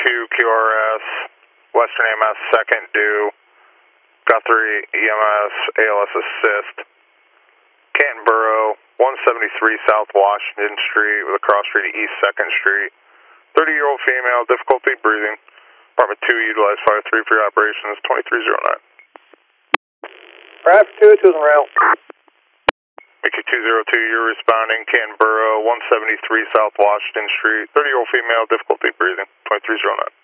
QRS, Western AMS second due, Guthrie EMS ALS assist, Canton Borough, 173 South Washington Street with a cross street to East 2nd Street. 30-year-old female, difficulty breathing. Department 2, utilize 53 for your operations, 2309. Perhaps 2 on rail. Mickey 202, you're responding, Canton Borough, 173 South Washington Street. 30-year-old female, difficulty breathing, 2309.